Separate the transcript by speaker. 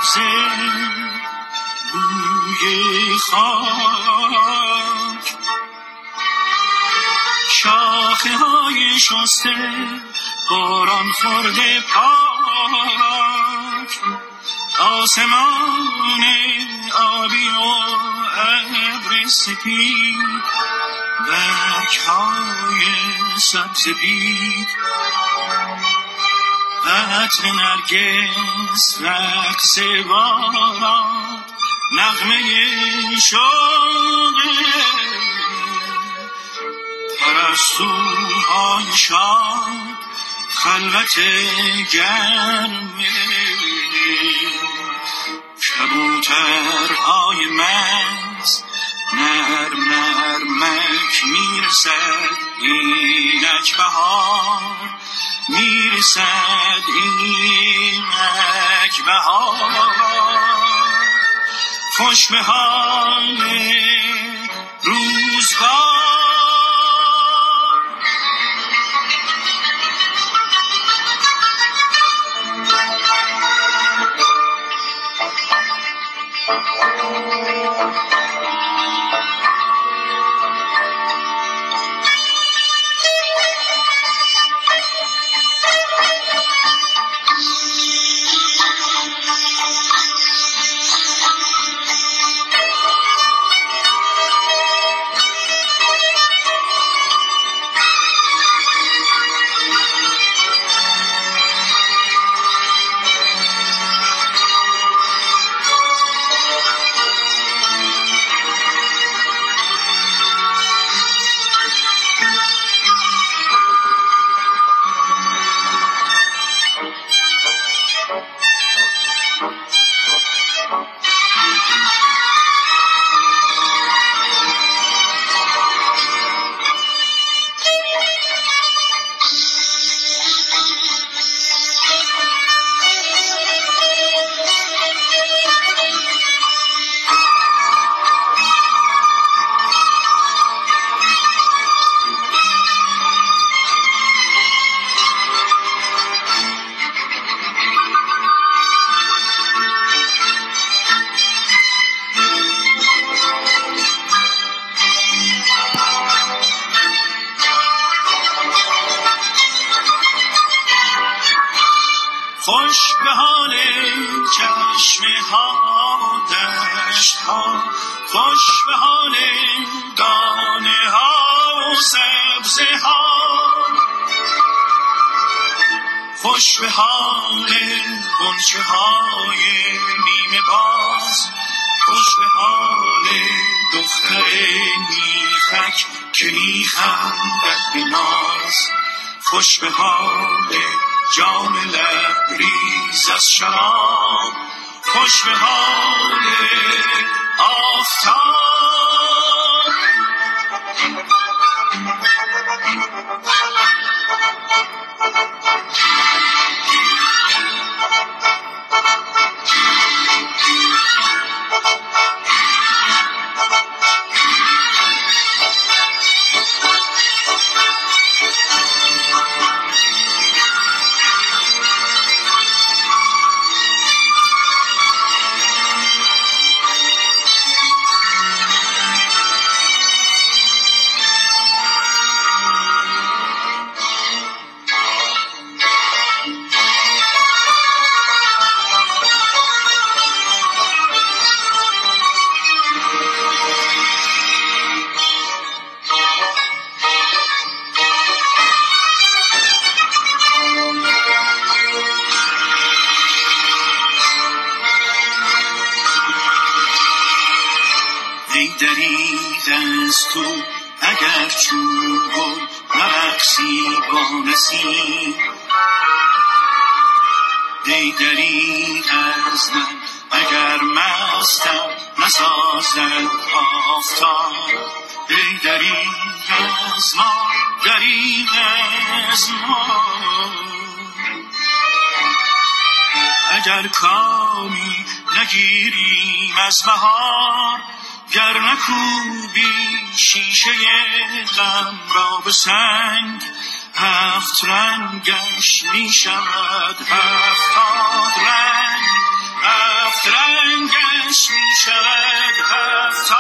Speaker 1: سبز بوی خاک، شاخه های شسته باران خورده پاک، آسمان آبی و ابر سپید، برگ‌های سبز بید، عطر نرگس، رقص باران، نغمه شوق پرستوهای شاد، خلوت گرم کبوترهای مست، نرم نرمک میرسد اینک بهار، میرسد اینک بهار، خوش به حال روزگار. خوش به حال چشمه ها و دشت ها، خوش به حال دانه ها و سبزه ها، خوش به حال غنچه های نیمه باز، خوش به حال دختر میخک که میخندد به ناز، خوش به حال جام لبریز از شراب، خوش به حال آفتاب. درید از تو اگر چون گل نرقصی با نسیم، ای درید از من اگر مستم نسازد آفتاب، ای درید از ما، درید از ما، اگر کامی نگیریم از بهار، گر نکوبی شیشه غم را به سنگ، هفت رنگش می شود هفتاد رنگ، هفت رنگش می شود هفت